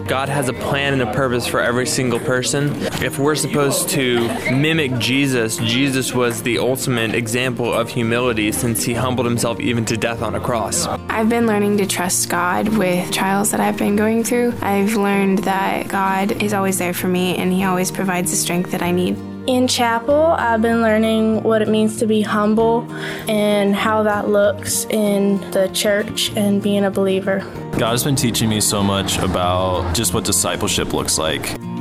God has a plan and a purpose for every single person. If we're supposed to mimic Jesus, Jesus was the ultimate example of humility since he humbled himself even to death on a cross. I've been learning to trust God with trials that I've been going through. I've learned that God is always there for me and he always provides the strength that I need. In chapel, I've been learning what it means to be humble and how that looks in the church and being a believer. God has been teaching me so much about just what discipleship looks like.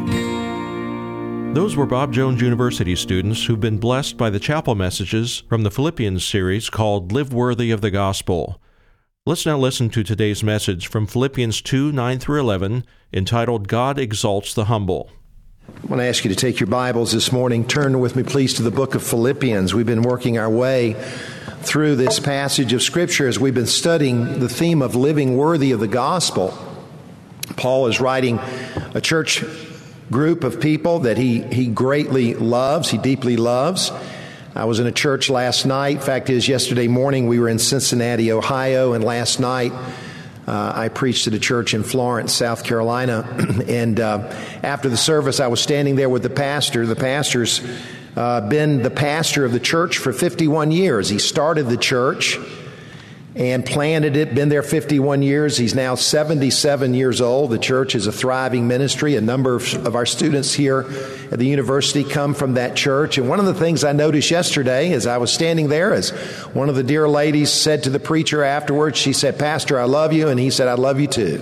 Those were Bob Jones University students who've been blessed by the chapel messages from the Philippians series called Live Worthy of the Gospel. Let's now listen to today's message from Philippians 2, 9 through 11, entitled God Exalts the Humble. I want to ask you to take your Bibles this morning. Turn with me, please, to the book of Philippians. We've been working our way through this passage of Scripture as we've been studying the theme of living worthy of the gospel. Paul is writing a church group of people that he greatly loves, he deeply loves. I was in a church last night. Fact is, yesterday morning we were in Cincinnati, Ohio, and last night I preached at a church in Florence, South Carolina, and after the service, I was standing there with the pastor. The pastor's been the pastor of the church for 51 years. He started the church and planted it, been there 51 years. He's now 77 years old. The church is a thriving ministry. A number of our students here at the university come from that church. And one of the things I noticed yesterday as I was standing there, as one of the dear ladies said to the preacher afterwards, she said, "Pastor, I love you." And he said, "I love you too."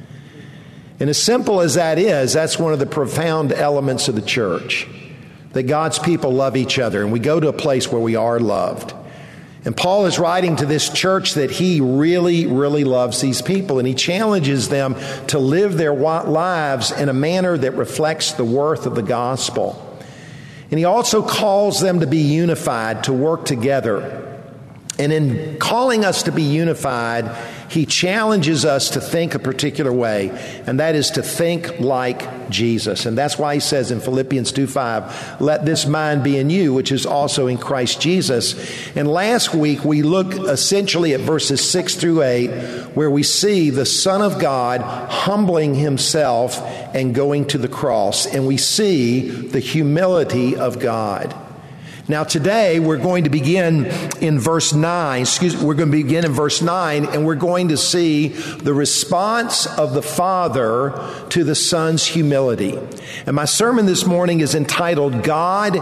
And as simple as that is, that's one of the profound elements of the church, that God's people love each other, and we go to a place where we are loved. And Paul is writing to this church that he really, really loves these people, and he challenges them to live their lives in a manner that reflects the worth of the gospel. And he also calls them to be unified, to work together. And in calling us to be unified, he challenges us to think a particular way, and that is to think like Jesus. And that's why he says in Philippians 2:5, "Let this mind be in you, which is also in Christ Jesus." And last week we looked essentially at verses 6 through 8, where we see the Son of God humbling himself and going to the cross, and we see the humility of God. Now today we're going to begin in verse 9. We're going to begin in verse 9, and we're going to see the response of the Father to the Son's humility. And my sermon this morning is entitled, "God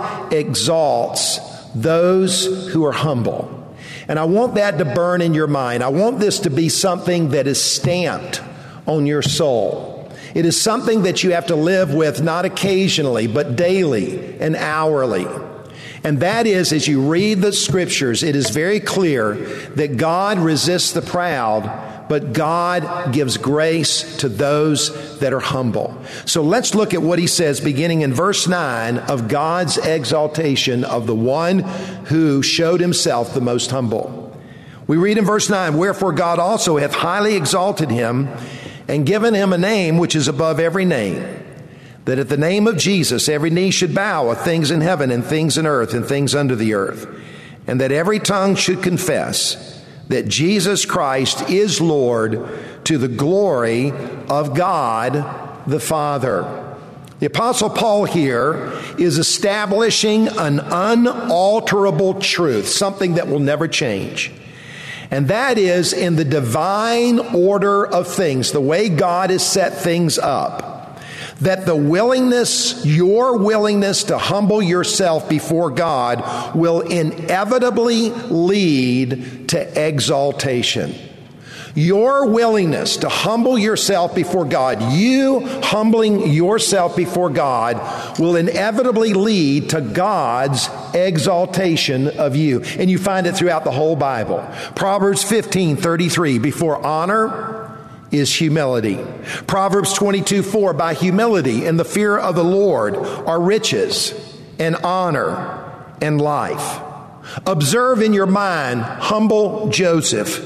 Exalts Those Who Are Humble." And I want that to burn in your mind. I want this to be something that is stamped on your soul. It is something that you have to live with, not occasionally, but daily and hourly. And that is, as you read the Scriptures, it is very clear that God resists the proud, but God gives grace to those that are humble. So let's look at what he says beginning in verse 9 of God's exaltation of the one who showed himself the most humble. We read in verse 9, "Wherefore God also hath highly exalted him and given him a name which is above every name, that at the name of Jesus every knee should bow of things in heaven and things in earth and things under the earth, and that every tongue should confess that Jesus Christ is Lord, to the glory of God the Father." The Apostle Paul here is establishing an unalterable truth, something that will never change. And that is, in the divine order of things, the way God has set things up, that the willingness, your willingness to humble yourself before God will inevitably lead to exaltation. Your willingness to humble yourself before God, you humbling yourself before God, will inevitably lead to God's exaltation of you. And you find it throughout the whole Bible. Proverbs 15:33, "Before honor is humility." Proverbs 22:4, "By humility and the fear of the Lord are riches and honor and life." Observe in your mind humble Joseph,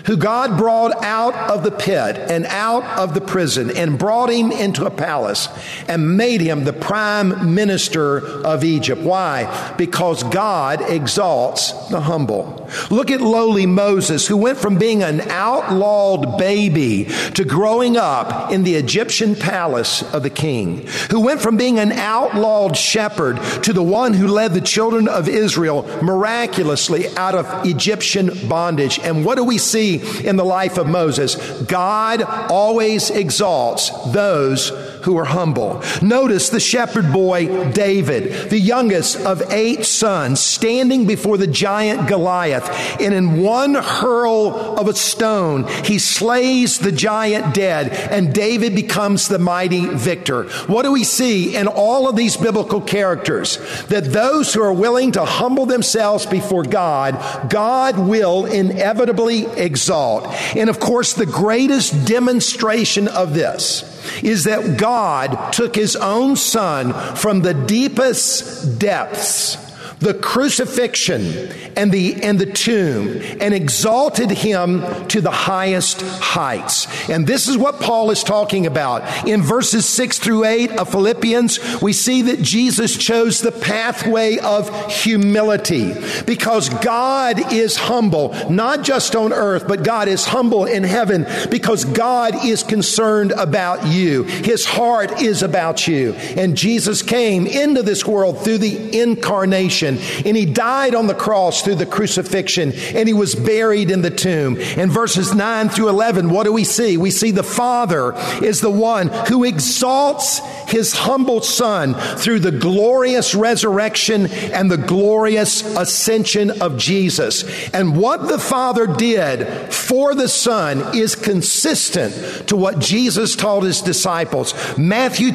who God brought out of the pit and out of the prison and brought him into a palace and made him the prime minister of Egypt. Why? Because God exalts the humble. Look at lowly Moses, who went from being an outlawed baby to growing up in the Egyptian palace of the king, who went from being an outlawed shepherd to the one who led the children of Israel miraculously out of Egyptian bondage. And what do we see in the life of Moses? God always exalts those who are humble. Notice the shepherd boy David, the youngest of 8 sons, standing before the giant Goliath, and in one hurl of a stone, he slays the giant dead, and David becomes the mighty victor. What do we see in all of these biblical characters? That those who are willing to humble themselves before God, God will inevitably exalt. And of course, the greatest demonstration of this is that God took his own son from the deepest depths, the crucifixion and the tomb, and exalted him to the highest heights. And this is what Paul is talking about. In verses 6 through 8 of Philippians, we see that Jesus chose the pathway of humility, because God is humble, not just on earth, but God is humble in heaven, because God is concerned about you. His heart is about you. And Jesus came into this world through the incarnation, and he died on the cross through the crucifixion, and he was buried in the tomb. In verses 9 through 11, what do we see? We see the Father is the one who exalts his humble Son through the glorious resurrection and the glorious ascension of Jesus. And what the Father did for the Son is consistent to what Jesus taught his disciples. Matthew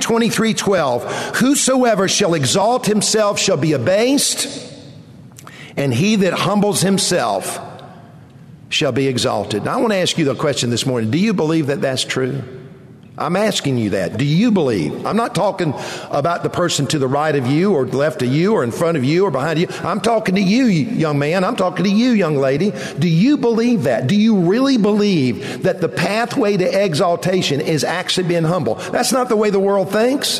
23:12, whosoever shall exalt himself shall be abased, and he that humbles himself shall be exalted. Now, I want to ask you the question this morning. Do you believe that that's true? I'm asking you that. Do you believe? I'm not talking about the person to the right of you or left of you or in front of you or behind you. I'm talking to you, young man. I'm talking to you, young lady. Do you believe that? Do you really believe that the pathway to exaltation is actually being humble? That's not the way the world thinks.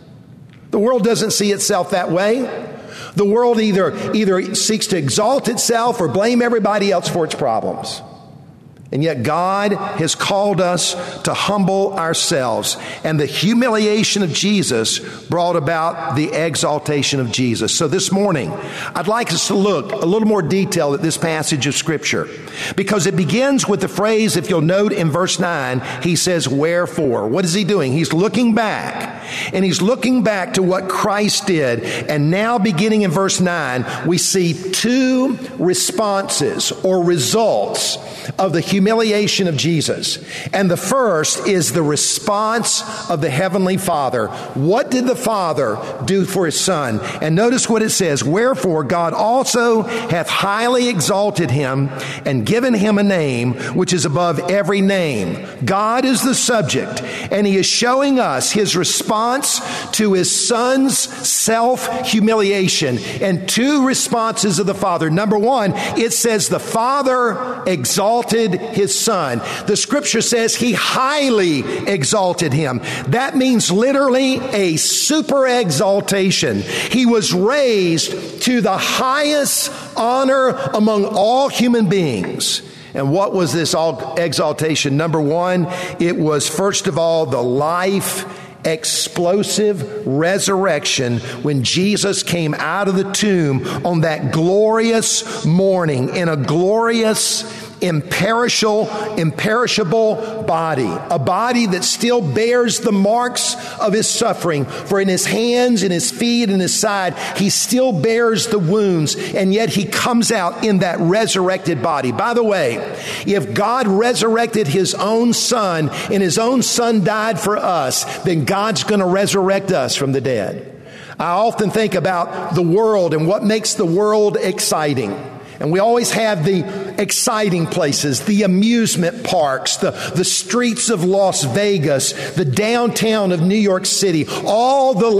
The world doesn't see itself that way. The world either seeks to exalt itself or blame everybody else for its problems. And yet God has called us to humble ourselves. And the humiliation of Jesus brought about the exaltation of Jesus. So this morning, I'd like us to look a little more detail at this passage of Scripture, because it begins with the phrase, if you'll note in verse 9, he says, wherefore. What is he doing? He's looking back. And he's looking back to what Christ did. And now beginning in verse 9, we see 2 responses or results of the humiliation of Jesus. And the first is the response of the Heavenly Father. What did the Father do for his Son? And notice what it says, wherefore God also hath highly exalted him and given him a name which is above every name. God is the subject, and he is showing us his response to his Son's self-humiliation. And 2 responses of the Father. Number 1, it says the Father exalted his Son. The Scripture says he highly exalted him. That means literally a super exaltation. He was raised to the highest honor among all human beings. And what was this exaltation? Number 1, it was first of all the life explosive resurrection when Jesus came out of the tomb on that glorious morning in a glorious, imperishable body, a body that still bears the marks of his suffering. For in his hands, in his feet, in his side, he still bears the wounds, and yet he comes out in that resurrected body. By the way, if God resurrected his own Son and his own Son died for us, then God's going to resurrect us from the dead. I often think about the world and what makes the world exciting. And we always have the exciting places, the amusement parks, the streets of Las Vegas, the downtown of New York City, all the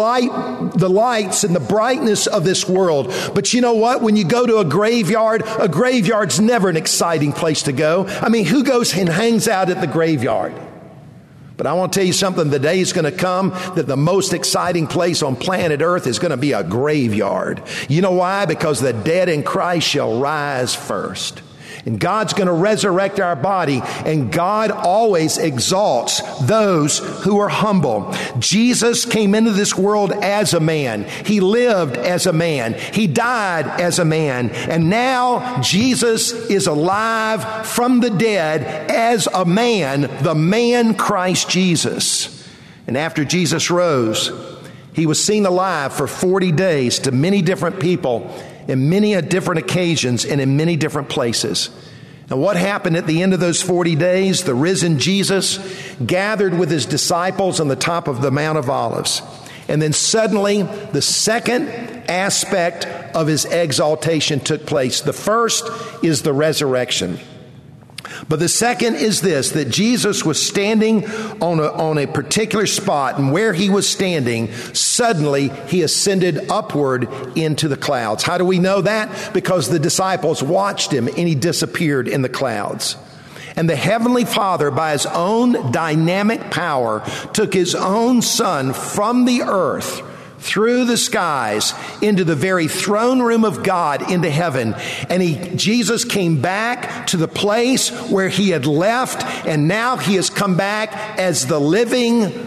lights and the brightness of this world. But you know what? When you go to a graveyard's never an exciting place to go. I mean, who goes and hangs out at the graveyard? But I want to tell you something. The day is going to come that the most exciting place on planet Earth is going to be a graveyard. You know why? Because the dead in Christ shall rise first. And God's going to resurrect our body, and God always exalts those who are humble. Jesus came into this world as a man. He lived as a man. He died as a man. And now Jesus is alive from the dead as a man, the man Christ Jesus. And after Jesus rose, he was seen alive for 40 days to many different people in many different occasions and in many different places. And what happened at the end of those 40 days? The risen Jesus gathered with his disciples on the top of the Mount of Olives. And then suddenly, the second aspect of his exaltation took place. The first is the resurrection. But the second is this, that Jesus was standing on a particular spot, and where he was standing, suddenly he ascended upward into the clouds. How do we know that? Because the disciples watched him and he disappeared in the clouds. And the Heavenly Father, by his own dynamic power, took his own Son from the earth through the skies into the very throne room of God, into heaven. And Jesus came back to the place where he had left, and now he has come back as the living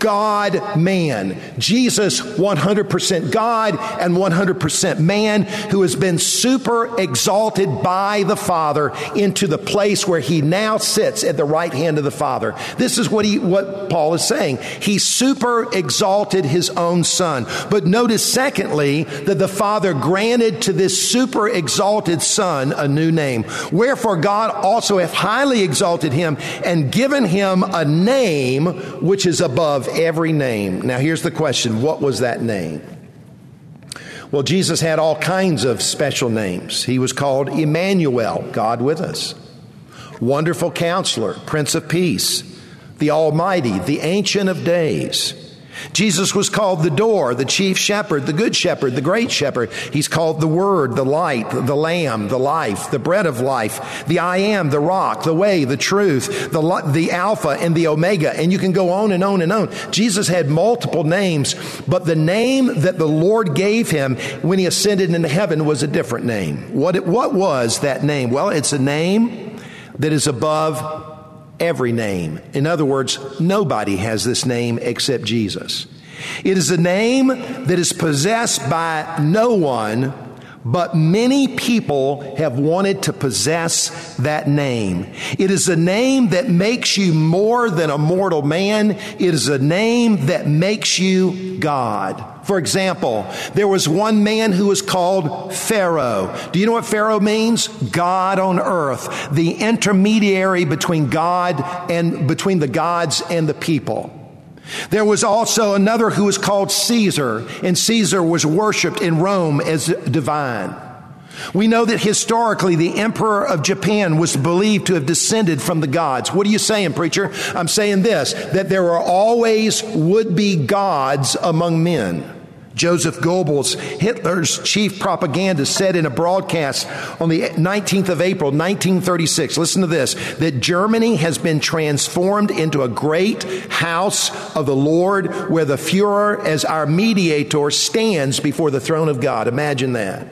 God-man. Jesus, 100% God and 100% man, who has been super exalted by the Father into the place where he now sits at the right hand of the Father. This is what Paul is saying. He super exalted his own Son. But notice, secondly, that the Father granted to this super exalted Son a new name. Wherefore God also hath highly exalted him and given him a name which is above every name. Now here's the question. What was that name? Well, Jesus had all kinds of special names. He was called Emmanuel, God with us. Wonderful Counselor, Prince of Peace, the Almighty, the Ancient of Days. Jesus was called the Door, the Chief Shepherd, the Good Shepherd, the Great Shepherd. He's called the Word, the Light, the Lamb, the Life, the Bread of Life, the I Am, the Rock, the Way, the Truth, the Alpha and the Omega. And you can go on and on and on. Jesus had multiple names, but the name that the Lord gave him when he ascended into heaven was a different name. What was that name? Well, it's a name that is above every name. In other words, nobody has this name except Jesus. It is a name that is possessed by no one, but many people have wanted to possess that name. It is a name that makes you more than a mortal man. It is a name that makes you God. For example, there was one man who was called Pharaoh. Do you know what Pharaoh means? God on earth, the intermediary between God and between the gods and the people. There was also another who was called Caesar, and Caesar was worshipped in Rome as divine. We know that historically the emperor of Japan was believed to have descended from the gods. What are you saying, preacher? I'm saying this, that there are always would-be gods among men. Joseph Goebbels, Hitler's chief propagandist, said in a broadcast on the 19th of April, 1936, listen to this, that Germany has been transformed into a great house of the Lord where the Fuhrer as our mediator stands before the throne of God. Imagine that.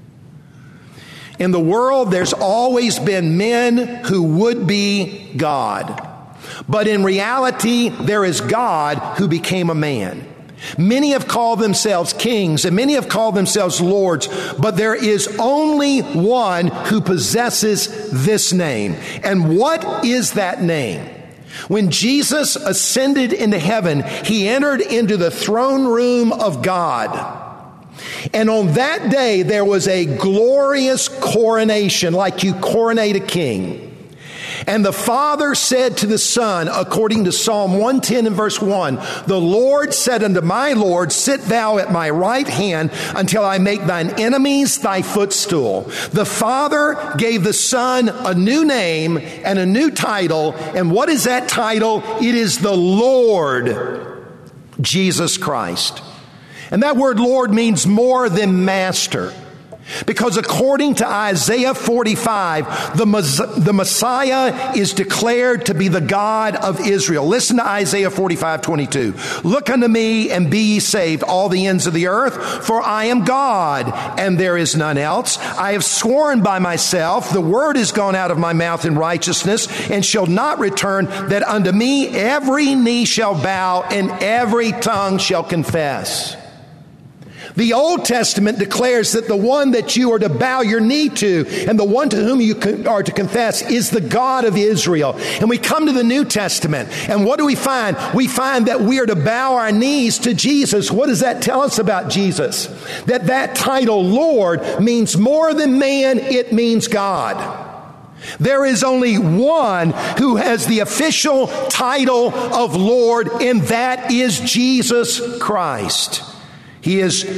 In the world, there's always been men who would be God. But in reality, there is God who became a man. Many have called themselves kings and many have called themselves lords, but there is only one who possesses this name. And what is that name? When Jesus ascended into heaven, he entered into the throne room of God. And on that day, there was a glorious coronation, like you coronate a king. And the Father said to the Son, according to Psalm 110 and verse 1, the Lord said unto my Lord, sit thou at my right hand until I make thine enemies thy footstool. The Father gave the Son a new name and a new title. And what is that title? It is the Lord Jesus Christ. And that word Lord means more than master. Because according to Isaiah 45, the Messiah is declared to be the God of Israel. Listen to Isaiah 45:22. Look unto me and be ye saved, all the ends of the earth, for I am God, and there is none else. I have sworn by myself, the word is gone out of my mouth in righteousness, and shall not return, that unto me every knee shall bow, and every tongue shall confess. The Old Testament declares that the one that you are to bow your knee to and the one to whom you are to confess is the God of Israel. And we come to the New Testament, and what do we find? We find that we are to bow our knees to Jesus. What does that tell us about Jesus? That title, Lord, means more than man, it means God. There is only one who has the official title of Lord, and that is Jesus Christ. He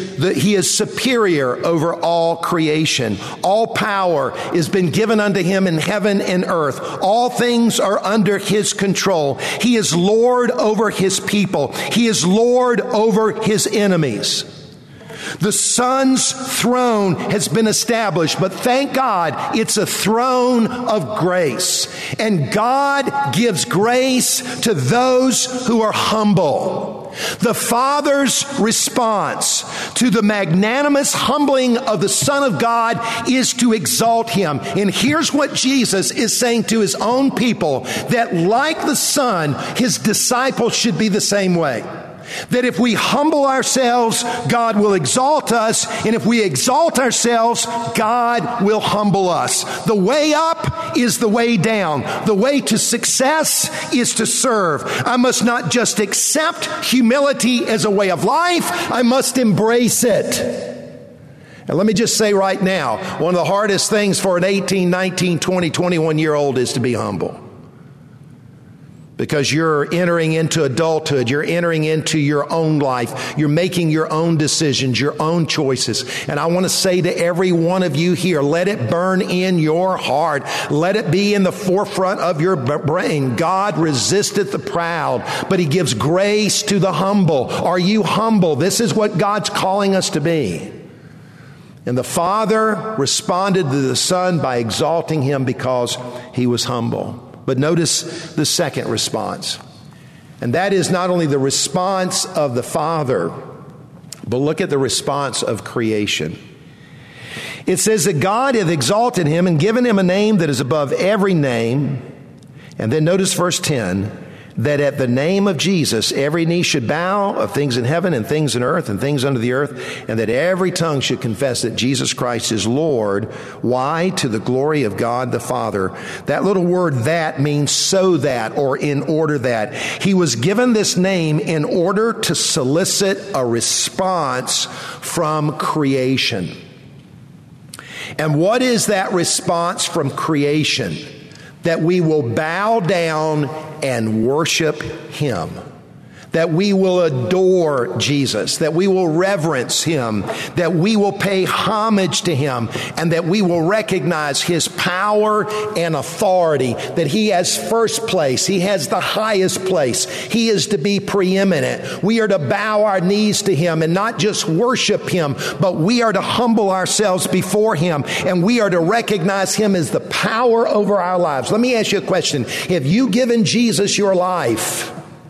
is superior over all creation. All power has been given unto him in heaven and earth. All things are under his control. He is Lord over his people. He is Lord over his enemies. The Son's throne has been established, but thank God it's a throne of grace. And God gives grace to those who are humble. The Father's response to the magnanimous humbling of the Son of God is to exalt him. And here's what Jesus is saying to his own people, that like the Son, his disciples should be the same way. That if we humble ourselves, God will exalt us. And if we exalt ourselves, God will humble us. The way up is the way down. The way to success is to serve. I must not just accept humility as a way of life. I must embrace it. And let me just say right now, one of the hardest things for an 18, 19, 20, 21-year-old is to be humble. Because you're entering into adulthood, you're entering into your own life, you're making your own decisions, your own choices. And I want to say to every one of you here, let it burn in your heart. Let it be in the forefront of your brain. God resisteth the proud, but he gives grace to the humble. Are you humble? This is what God's calling us to be. And the Father responded to the Son by exalting him because he was humble. But notice the second response. And that is not only the response of the Father, but look at the response of creation. It says that God hath exalted him and given him a name that is above every name. And then notice verse 10, that at the name of Jesus, every knee should bow, of things in heaven and things in earth and things under the earth, and that every tongue should confess that Jesus Christ is Lord. Why? To the glory of God the Father. That little word that means so that, or in order that. He was given this name in order to solicit a response from creation. And what is that response from creation? That we will bow down and worship him. That we will adore Jesus, that we will reverence him, that we will pay homage to him, and that we will recognize his power and authority, that he has first place, he has the highest place, he is to be preeminent. We are to bow our knees to him and not just worship him, but we are to humble ourselves before him, and we are to recognize him as the power over our lives. Let me ask you a question. Have you given Jesus your life?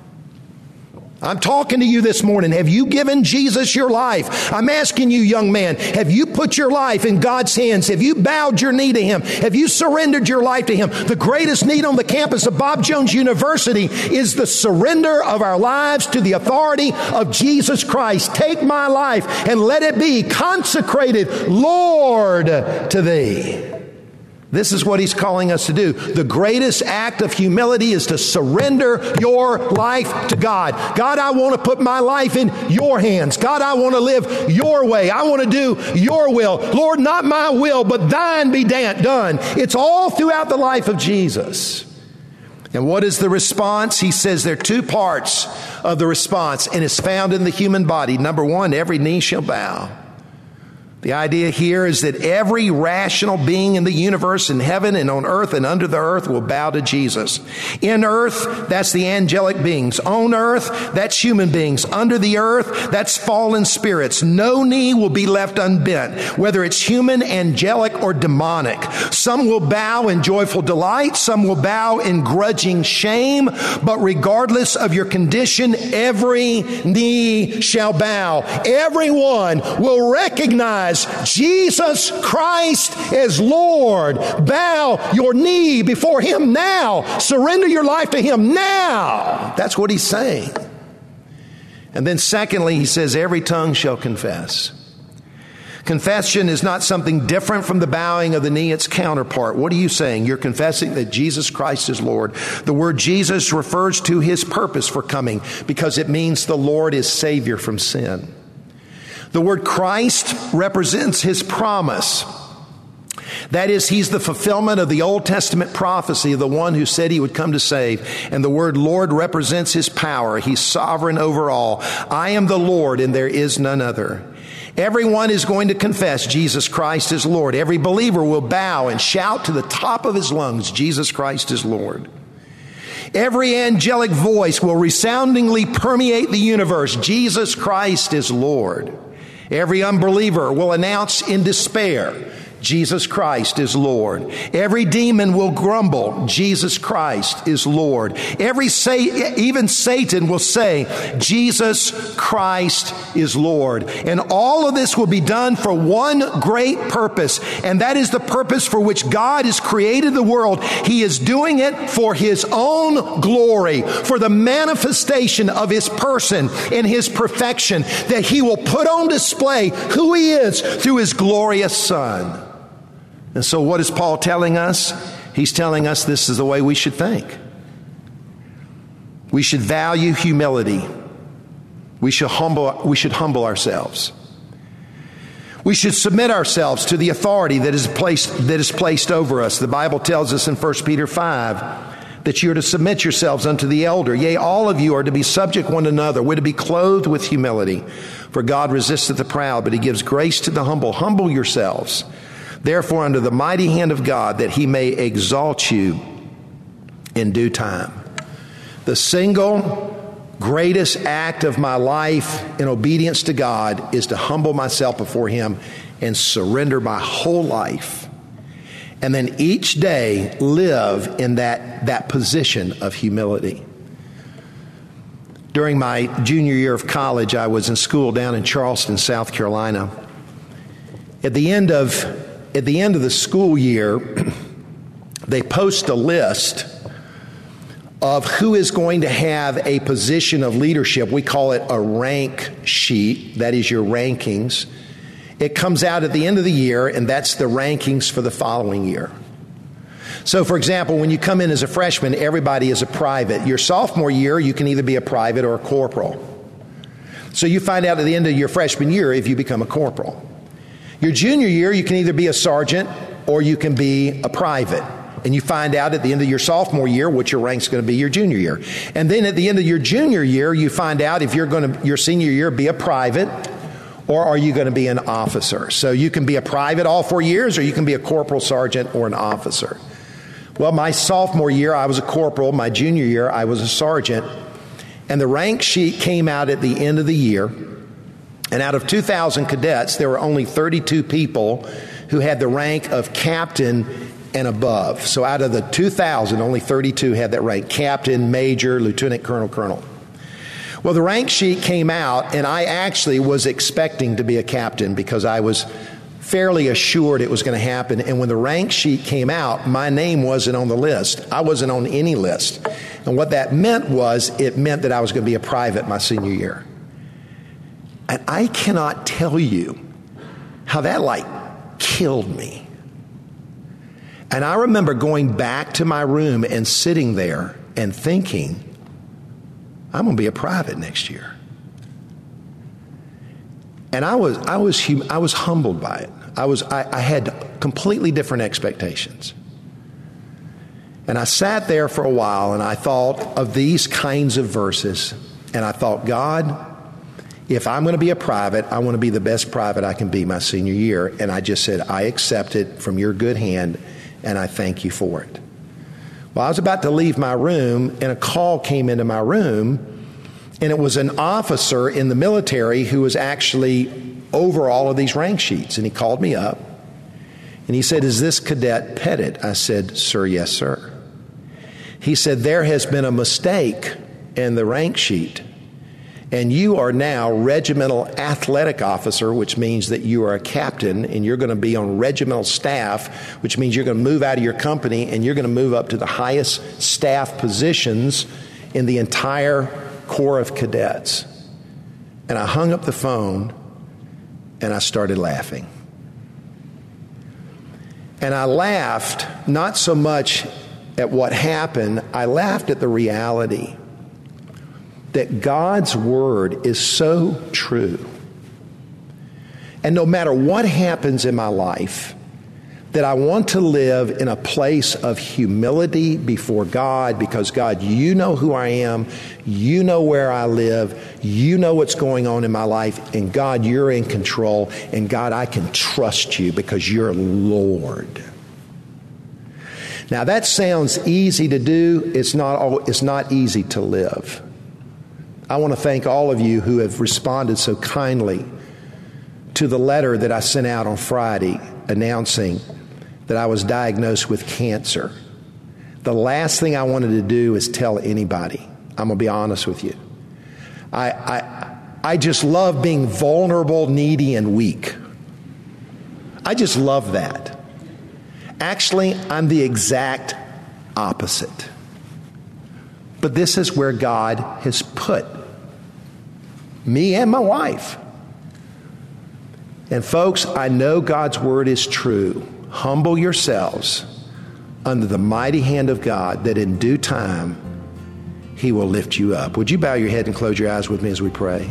I'm talking to you this morning. Have you given Jesus your life? I'm asking you, young man, have you put your life in God's hands? Have you bowed your knee to him? Have you surrendered your life to him? The greatest need on the campus of Bob Jones University is the surrender of our lives to the authority of Jesus Christ. Take my life and let it be consecrated, Lord, to thee. This is what he's calling us to do. The greatest act of humility is to surrender your life to God. God, I want to put my life in your hands. God, I want to live your way. I want to do your will. Lord, not my will, but thine be done. It's all throughout the life of Jesus. And what is the response? He says there are two parts of the response, and it's found in the human body. Number one, every knee shall bow. The idea here is that every rational being in the universe, in heaven and on earth and under the earth, will bow to Jesus. In earth, that's the angelic beings. On earth, that's human beings. Under the earth, that's fallen spirits. No knee will be left unbent, whether it's human, angelic, or demonic. Some will bow in joyful delight. Some will bow in grudging shame. But regardless of your condition, every knee shall bow. Everyone will recognize Jesus Christ as Lord. Bow your knee before Him now. Surrender your life to Him now. That's what He's saying. And then secondly, He says, every tongue shall confess. Confession is not something different from the bowing of the knee, its counterpart. What are you saying? You're confessing that Jesus Christ is Lord. The word Jesus refers to His purpose for coming because it means the Lord is Savior from sin. The word Christ represents His promise. That is, He's the fulfillment of the Old Testament prophecy of the one who said He would come to save. And the word Lord represents His power. He's sovereign over all. I am the Lord, and there is none other. Everyone is going to confess Jesus Christ is Lord. Every believer will bow and shout to the top of his lungs, Jesus Christ is Lord. Every angelic voice will resoundingly permeate the universe, Jesus Christ is Lord. Every unbeliever will announce in despair, Jesus Christ is Lord. Every demon will grumble, Jesus Christ is Lord. Even Satan will say, Jesus Christ is Lord. And all of this will be done for one great purpose, and that is the purpose for which God has created the world. He is doing it for His own glory, for the manifestation of His person and His perfection, that He will put on display who He is through His glorious Son. And so what is Paul telling us? He's telling us this is the way we should think. We should value humility. We should humble ourselves. We should submit ourselves to the authority that is placed over us. The Bible tells us in 1 Peter 5 that you are to submit yourselves unto the elder. Yea, all of you are to be subject one to another. We're to be clothed with humility. For God resisteth the proud, but He gives grace to the humble. Humble yourselves, therefore, under the mighty hand of God, that He may exalt you in due time. The single greatest act of my life in obedience to God is to humble myself before Him and surrender my whole life. And then each day live in that position of humility. During my junior year of college, I was in school down in Charleston, South Carolina. At the end of the school year, they post a list of who is going to have a position of leadership. We call it a rank sheet. That is your rankings. It comes out at the end of the year, and that's the rankings for the following year. So, for example, when you come in as a freshman, everybody is a private. Your sophomore year, you can either be a private or a corporal. So you find out at the end of your freshman year if you become a corporal. Your junior year, you can either be a sergeant or you can be a private. And you find out at the end of your sophomore year what your rank's going to be your junior year. And then at the end of your junior year, you find out if you're going to, your senior year, be a private or are you going to be an officer. So you can be a private all 4 years or you can be a corporal, sergeant, or an officer. Well, my sophomore year, I was a corporal. My junior year, I was a sergeant. And the rank sheet came out at the end of the year. And out of 2,000 cadets, there were only 32 people who had the rank of captain and above. So out of the 2,000, only 32 had that rank: captain, major, lieutenant colonel, colonel. Well, the rank sheet came out, and I actually was expecting to be a captain because I was fairly assured it was going to happen. And when the rank sheet came out, my name wasn't on the list. I wasn't on any list. And what that meant was, it meant that I was going to be a private my senior year. And I cannot tell you how that killed me. And I remember going back to my room and sitting there and thinking, I'm going to be a private next year. And I was humbled by it. I had completely different expectations. And I sat there for a while and I thought of these kinds of verses. And I thought, God, if I'm going to be a private, I want to be the best private I can be my senior year. And I just said, I accept it from your good hand and I thank you for it. Well, I was about to leave my room and a call came into my room. And it was an officer in the military who was actually over all of these rank sheets. And he called me up and he said, is this Cadet Pettit? I said, sir, yes, sir. He said, there has been a mistake in the rank sheet. And you are now regimental athletic officer, which means that you are a captain and you're going to be on regimental staff, which means you're going to move out of your company and you're going to move up to the highest staff positions in the entire Corps of Cadets. And I hung up the phone and I started laughing. And I laughed not so much at what happened, I laughed at the reality that God's word is so true. And no matter what happens in my life, that I want to live in a place of humility before God, because God, you know who I am, you know where I live, you know what's going on in my life, and God, you're in control, and God, I can trust you because you're Lord. Now that sounds easy to do, it's not easy to live. I want to thank all of you who have responded so kindly to the letter that I sent out on Friday announcing that I was diagnosed with cancer. The last thing I wanted to do is tell anybody. I'm going to be honest with you. I just love being vulnerable, needy, and weak. I just love that. Actually, I'm the exact opposite. But this is where God has put me and my wife. And folks, I know God's word is true. Humble yourselves under the mighty hand of God, that in due time he will lift you up. Would you bow your head and close your eyes with me as we pray?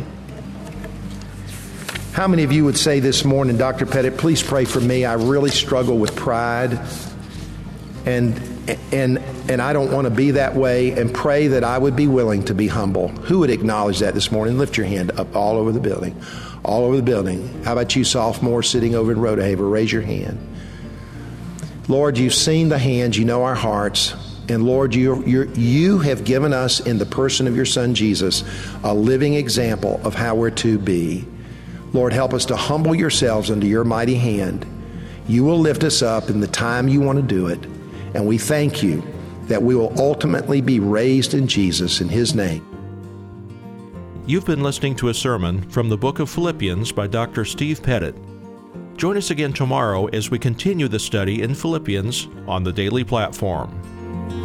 How many of you would say this morning, Dr. Pettit, please pray for me. I really struggle with pride. And I don't want to be that way, and pray that I would be willing to be humble. Who would acknowledge that this morning? Lift your hand up all over the building. All over the building. How about you, sophomore, sitting over in Rhodahaver? Raise your hand. Lord, you've seen the hands. You know our hearts. And Lord, you have given us in the person of your Son, Jesus, a living example of how we're to be. Lord, help us to humble yourselves under your mighty hand. You will lift us up in the time you want to do it. And we thank you that we will ultimately be raised in Jesus, in his name. You've been listening to a sermon from the book of Philippians by Dr. Steve Pettit. Join us again tomorrow as we continue the study in Philippians on the Daily Platform.